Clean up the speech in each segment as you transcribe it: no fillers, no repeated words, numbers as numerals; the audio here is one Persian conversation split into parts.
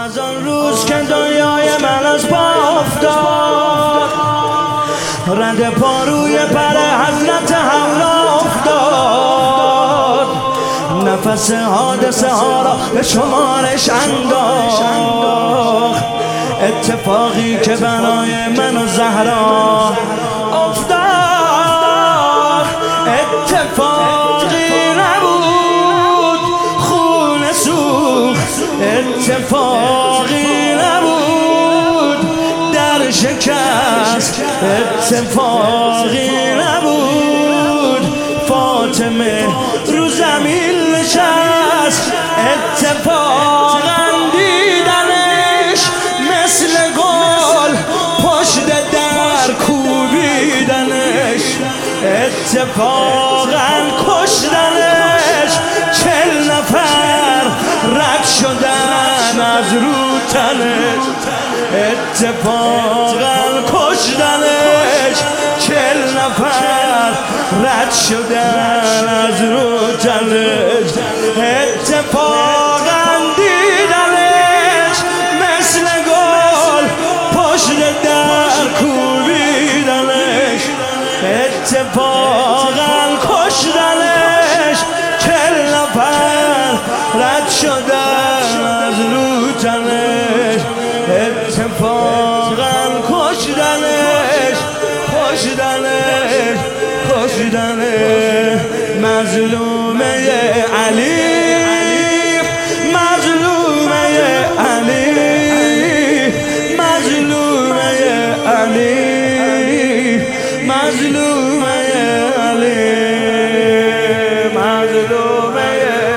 از آن روز که دنیای من از پا افتاد، رد پا روی پر حضرت حوا افتاد، نفس حادثه ها را به شمارش انداخت، اتفاقی که برای من و زهرا افتاد اتفاقی نبود، خون سوخت، اتفاقی نبود، در شکست، اتفاقی نبود، فاطمه رو زمین نشست، اتفاقا دیدنش مثل گل پشت در کوبیدنش، اتفاقا کشتنش، 40 نفر رد شدن از رو تنش، اتفاقا کشتنش، 40 نفر رد شدن از رو تنش، اتفاقا دیدنش مثل گل پشت در کوبیدنش، اتفاقا کشتنش، 40 نفر رد شدن از رو تنش، اتفاقا کشتنش، کشتنش، کشتنش، مظلومه علی، مظلومه علی، مظلومه علی، مظلومه علی، مظلومه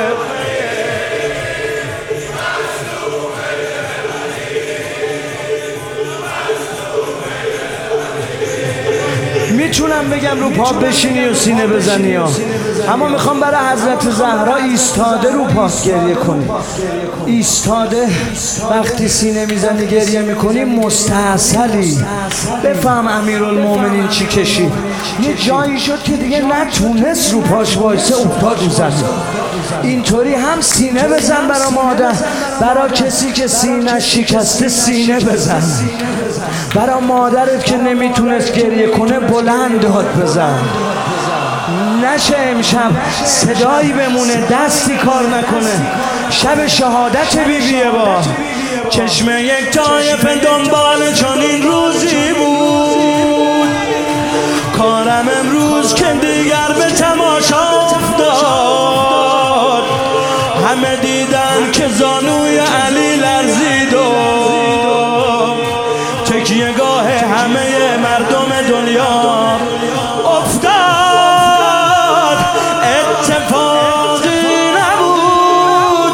میتونم بگم رو پا بشینی و سینه بزنی ها، اما میخوام برای حضرت زهرا ایستاده رو پاس گریه کنی. ایستاده وقتی سینه میزنی گریه میکنی مستحصلی. بفهم امیرالمومنین چی کشید. یه جایی شد که دیگه نتونست رو پاش وایسه، افتاد رو زمین. اینطوری هم سینه بزن برا مادر، برا کسی که سینه شکسته سینه بزن، برا مادرت که نمیتونست گریه کنه بلند داد بزن. نشه امشب صدایی بمونه دستی کار نکنه. شب شهادت بیبیه با چشم یک طایفه دنبال چنین روزی بود، کارم امروز که دیگر به تماشا افتاد، همه دیدن که زانوی علی لرزید و تکیه گاه همه مردم دنیا افتاد، اتفاقی نبود.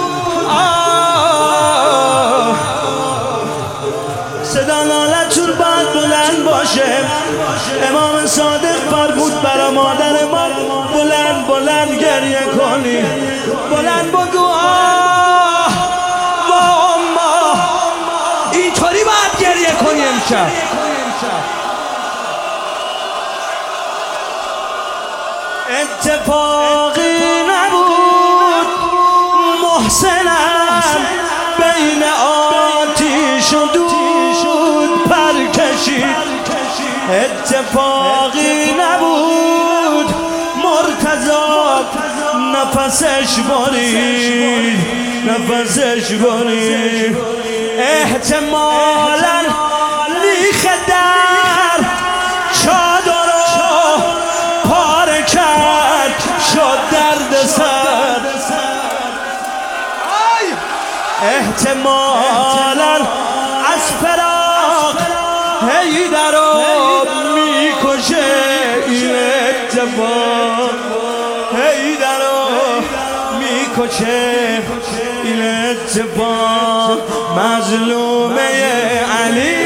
صدا نالتون باید بلند باشه. امام صادق فرمود برا مادر ما بلند بلند گریه کنی، بلند بگو آه و اما. اینطوری باید گریه کنی امشب. اتفاقی نبود، محسنم بین آتیش و دود پر کشید، اتفاقی نبود، مرتضی نفسش برید، نفسش برید، احتمالاً میخ در چادر رو پاره کرد، شد درد سر، احتمالاً از فراق حیدر رو میکشه این اتفاق، حیدر رو میکشه این اتفاق، مظلومه علی.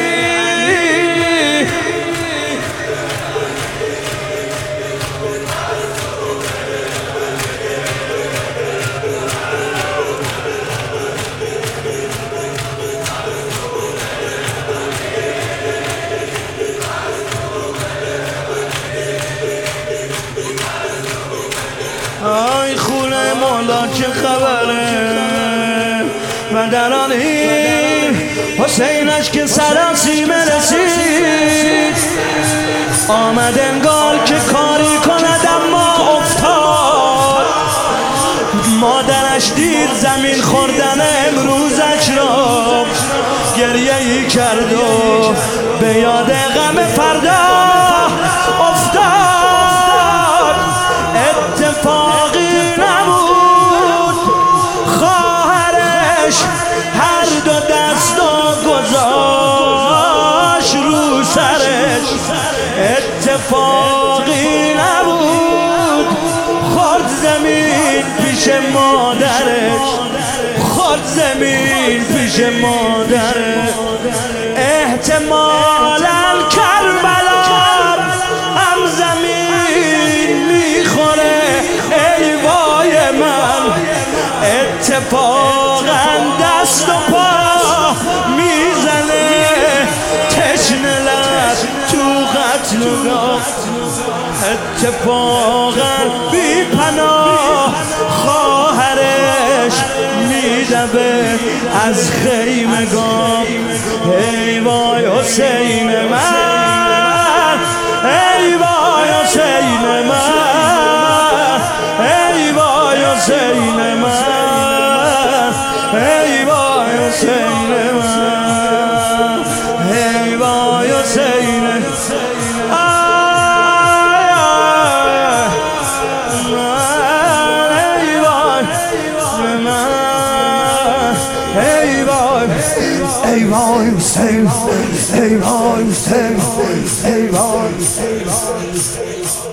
آی خونه مولا چه خبره، در آن حسینش که سراسیمه رسید آمد انگار که کاری کند اما افتاد مادرش دید زمین خوردن امروزش را گریه ای کرد و به یاد غم فردا افتاد اتفاقی نبود خواهرش هر دو دستا گذاشت رو سرش اتفاقی نبود خورد زمین پیش مادرش خورد زمین پیش مادرش احتمالاً کربلا هم زمین میخوره ای وای من اتفاقاً دست و پا میزنه تشنه لب تو قتلگاه اتفاقاً بی پناه خواهرش میدوه از خیمگاه ای وای حسین من ای وای حسین من ای وای حسین من ای وای حسین من ای وای حسین ای وای حسین ای وای حسین ای وای